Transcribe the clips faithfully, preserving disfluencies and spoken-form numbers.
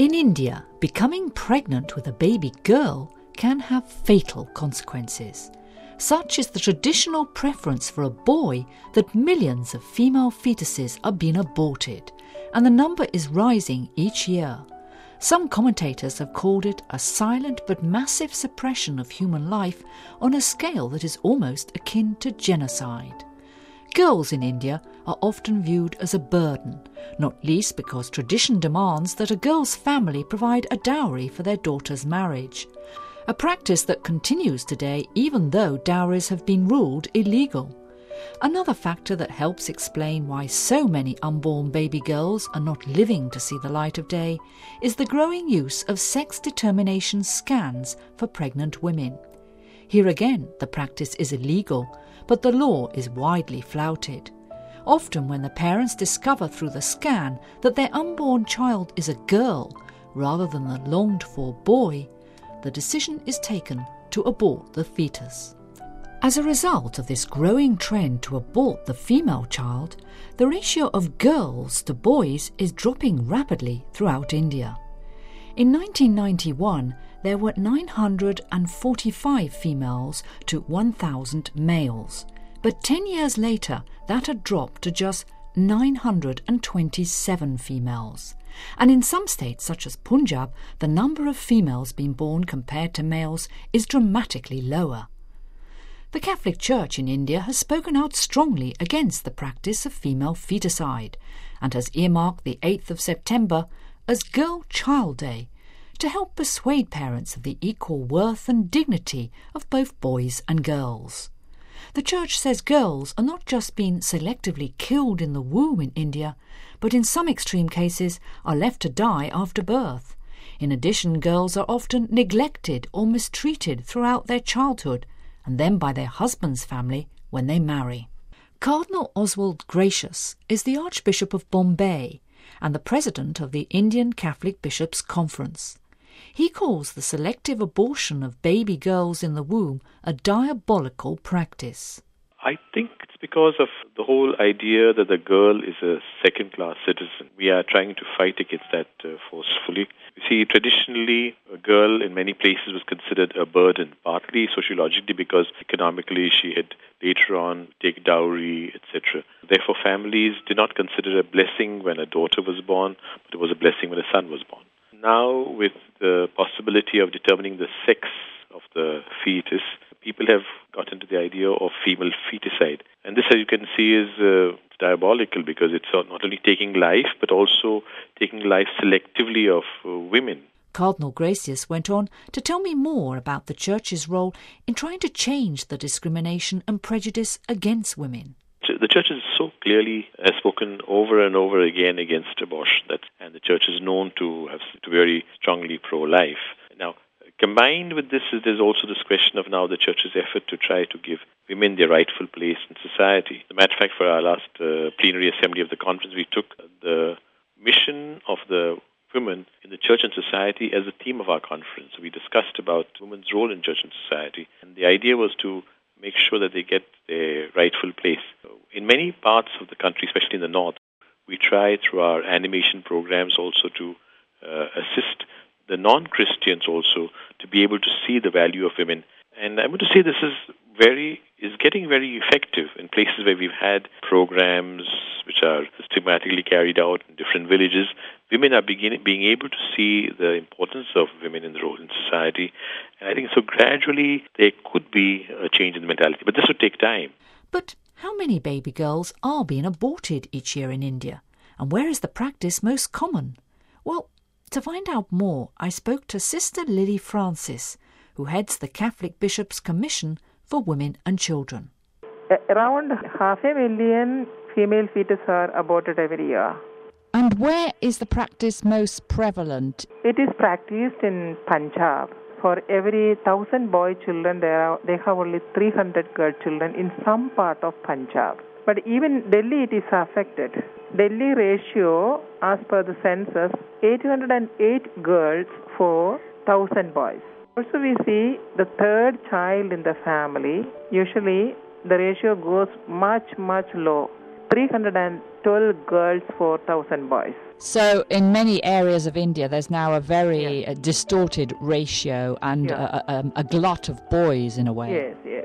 In India, becoming pregnant with a baby girl can have fatal consequences. Such is the traditional preference for a boy that millions of female fetuses are being aborted, and the number is rising each year. Some commentators have called it a silent but massive suppression of human life on a scale that is almost akin to genocide. Girls in India are often viewed as a burden, not least because tradition demands that a girl's family provide a dowry for their daughter's marriage, a practice that continues today even though dowries have been ruled illegal. Another factor that helps explain why so many unborn baby girls are not living to see the light of day is the growing use of sex determination scans for pregnant women. Here again, the practice is illegal, but the law is widely flouted. Often when the parents discover through the scan that their unborn child is a girl rather than the longed-for boy, the decision is taken to abort the fetus. As a result of this growing trend to abort the female child, the ratio of girls to boys is dropping rapidly throughout India. In nineteen ninety-one, there were nine hundred forty-five females to one thousand males, but ten years later that had dropped to just nine hundred twenty-seven females. And in some states, such as Punjab, the number of females being born compared to males is dramatically lower. The Catholic Church in India has spoken out strongly against the practice of female feticide and has earmarked the eighth of September as Girl Child Day to help persuade parents of the equal worth and dignity of both boys and girls. The Church says girls are not just being selectively killed in the womb in India, but in some extreme cases are left to die after birth. In addition, girls are often neglected or mistreated throughout their childhood, and then by their husband's family when they marry. Cardinal Oswald Gracious is the Archbishop of Bombay and the President of the Indian Catholic Bishops' Conference. He calls the selective abortion of baby girls in the womb a diabolical practice. I think it's because of the whole idea that the girl is a second-class citizen. We are trying to fight against that uh, forcefully. You see, traditionally, a girl in many places was considered a burden, partly sociologically because economically she had later on take dowry, et cetera. Therefore, families did not consider a blessing when a daughter was born, but it was a blessing when a son was born. Now, with the possibility of determining the sex of the fetus, people have gotten to the idea of female feticide. And this, as you can see, is uh, diabolical because it's not only taking life, but also taking life selectively of uh, women. Cardinal Gracious went on to tell me more about the Church's role in trying to change the discrimination and prejudice against women. The Church is so clearly has spoken over and over again against abortion, that, and the Church is known to have to be very strongly pro-life. Now, combined with this, there's also this question of now the Church's effort to try to give women their rightful place in society. As a matter of fact, for our last uh, plenary assembly of the conference, we took the mission of the women in the church and society as a theme of our conference. We discussed about women's role in church and society, and the idea was to make sure that they get their rightful place. In many parts of the country, especially in the north, we try through our animation programs also to uh, assist the non-Christians also to be able to see the value of women. And I'm going to say this is very is getting very effective in places where we've had programs which are systematically carried out in different villages. Women are beginning being able to see the importance of women in the role in society. And I think so gradually there could be a change in the mentality. But this would take time. But how many baby girls are being aborted each year in India? And where is the practice most common? Well, to find out more, I spoke to Sister Lily Francis, who heads the Catholic Bishops' Commission for Women and Children. Around half a million female fetuses are aborted every year. And where is the practice most prevalent? It is practiced in Punjab. For every thousand boy children, there are, they have only three hundred girl children in some part of Punjab. But even Delhi, it is affected. Delhi ratio, as per the census, eight hundred eight girls for one thousand boys. Also, we see the third child in the family, usually the ratio goes much, much low. three hundred twelve girls for one thousand boys. So in many areas of India, there's now a very uh, distorted ratio and Yeah. a, a, a glut of boys in a way. Yes, yes.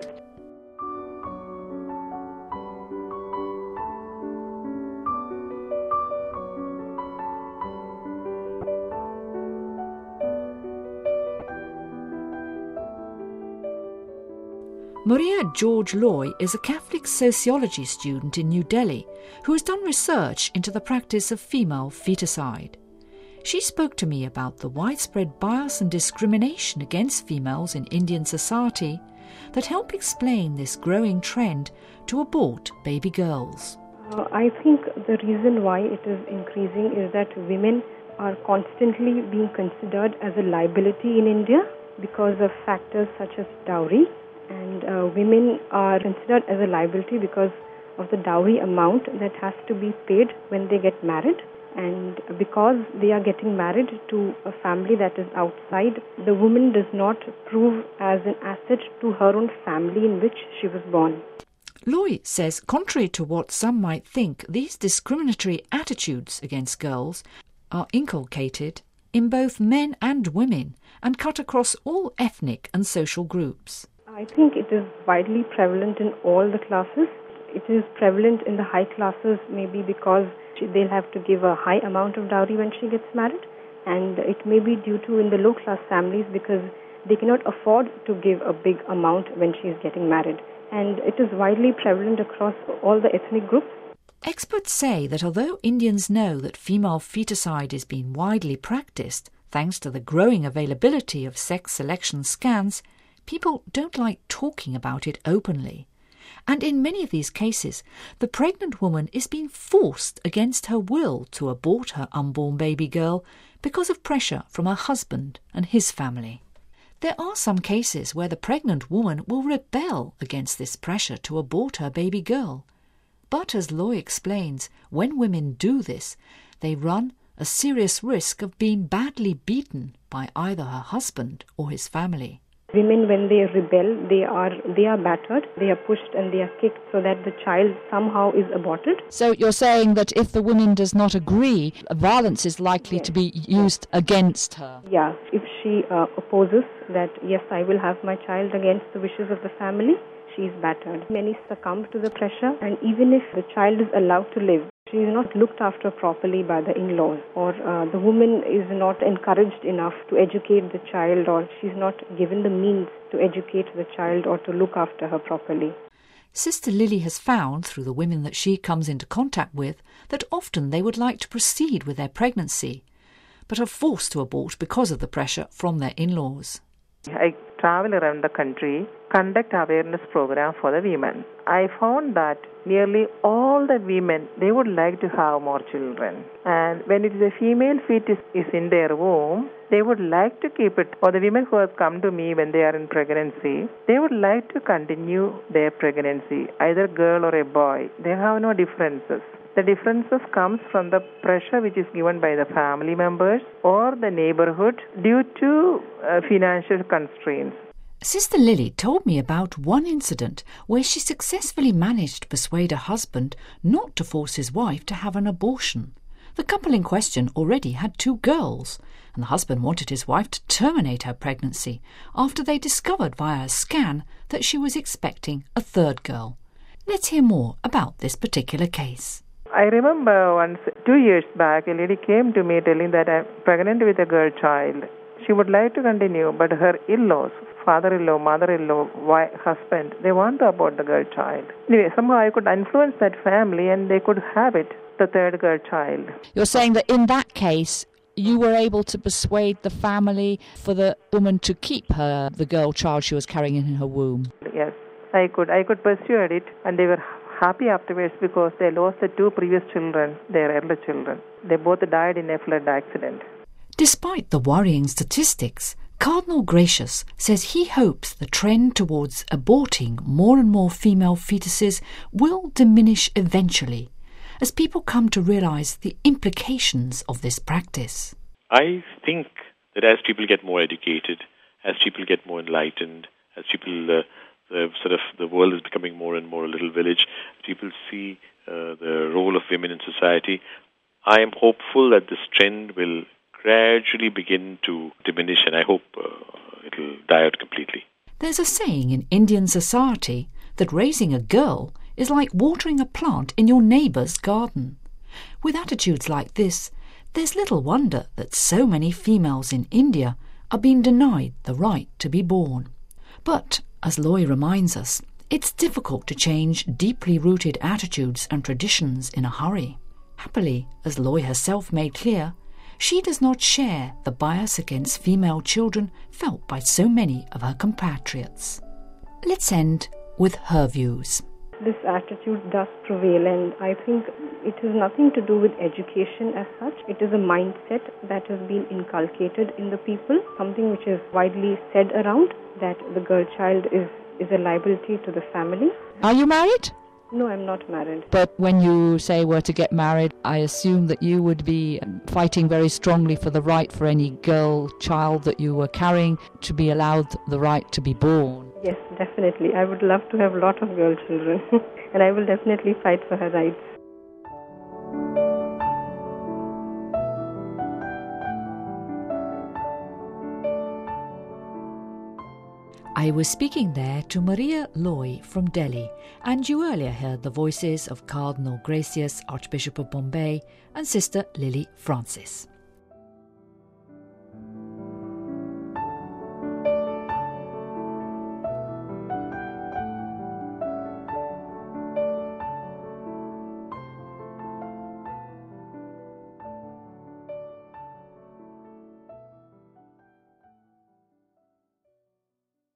Maria George Loy is a Catholic sociology student in New Delhi who has done research into the practice of female feticide. She spoke to me about the widespread bias and discrimination against females in Indian society that help explain this growing trend to abort baby girls. Uh, I think the reason why it is increasing is that women are constantly being considered as a liability in India because of factors such as dowry. And uh, women are considered as a liability because of the dowry amount that has to be paid when they get married. And because they are getting married to a family that is outside, the woman does not prove as an asset to her own family in which she was born. Loy says, contrary to what some might think, these discriminatory attitudes against girls are inculcated in both men and women and cut across all ethnic and social groups. I think it is widely prevalent in all the classes. It is prevalent in the high classes maybe because they'll have to give a high amount of dowry when she gets married, and it may be due to in the low class families because they cannot afford to give a big amount when she is getting married. And it is widely prevalent across all the ethnic groups. Experts say that although Indians know that female feticide is being widely practiced thanks to the growing availability of sex selection scans, people don't like talking about it openly. And in many of these cases, the pregnant woman is being forced against her will to abort her unborn baby girl because of pressure from her husband and his family. There are some cases where the pregnant woman will rebel against this pressure to abort her baby girl. But as Loy explains, when women do this, they run a serious risk of being badly beaten by either her husband or his family. Women, when they rebel, they are they are battered, they are pushed and they are kicked so that the child somehow is aborted. So you're saying that if the woman does not agree, violence is likely Yes. to be used against her? Yeah, if she uh, opposes that, yes, I will have my child against the wishes of the family, she is battered. Many succumb to the pressure, and even if the child is allowed to live, she is not looked after properly by the in-laws, or uh, the woman is not encouraged enough to educate the child, or she's not given the means to educate the child or to look after her properly. Sister Lily has found, through the women that she comes into contact with, that often they would like to proceed with their pregnancy, but are forced to abort because of the pressure from their in-laws. I travel around the country, conduct awareness program for the women. I found that nearly all the women, they would like to have more children. And when it is a female fetus is in their womb, they would like to keep it. Or the women who have come to me when they are in pregnancy, they would like to continue their pregnancy, either girl or a boy. They have no differences. The differences comes from the pressure which is given by the family members or the neighborhood due to uh, financial constraints. Sister Lily told me about one incident where she successfully managed to persuade her husband not to force his wife to have an abortion. The couple in question already had two girls, and the husband wanted his wife to terminate her pregnancy after they discovered via a scan that she was expecting a third girl. Let's hear more about this particular case. I remember once, two years back, a lady came to me telling that I'm pregnant with a girl child. She would like to continue, but her in-laws, father-in-law, mother-in-law, wife, husband, they want to abort the girl child. Anyway, somehow I could influence that family and they could have it, the third girl child. You're saying that in that case, you were able to persuade the family for the woman to keep her, the girl child she was carrying in her womb? Yes, I could. I could persuade it, and they were happy afterwards because they lost the two previous children, their elder children. They both died in a flood accident. Despite the worrying statistics, Cardinal Gracious says he hopes the trend towards aborting more and more female fetuses will diminish eventually as people come to realise the implications of this practice. I think that as people get more educated, as people get more enlightened, as people, uh, the sort of the world is becoming more and more a little village, people see uh, the role of women women in society. I am hopeful that this trend will gradually begin to diminish, and I hope uh, it will die out completely. There's a saying in Indian society that raising a girl is like watering a plant in your neighbour's garden. With attitudes like this, there's little wonder that so many females in India are being denied the right to be born. But, as Loy reminds us, it's difficult to change deeply rooted attitudes and traditions in a hurry. Happily, as Loy herself made clear, she does not share the bias against female children felt by so many of her compatriots. Let's end with her views. This attitude does prevail, and I think it has nothing to do with education as such. It is a mindset that has been inculcated in the people, something which is widely said around, that the girl child is, is a liability to the family. Are you married? No, I'm not married. But when you say were to get married, I assume that you would be fighting very strongly for the right for any girl child that you were carrying to be allowed the right to be born. Yes, definitely. I would love to have a lot of girl children and I will definitely fight for her rights. I was speaking there to Maria Loy from Delhi, and you earlier heard the voices of Cardinal Gracious, Archbishop of Bombay, and Sister Lily Francis.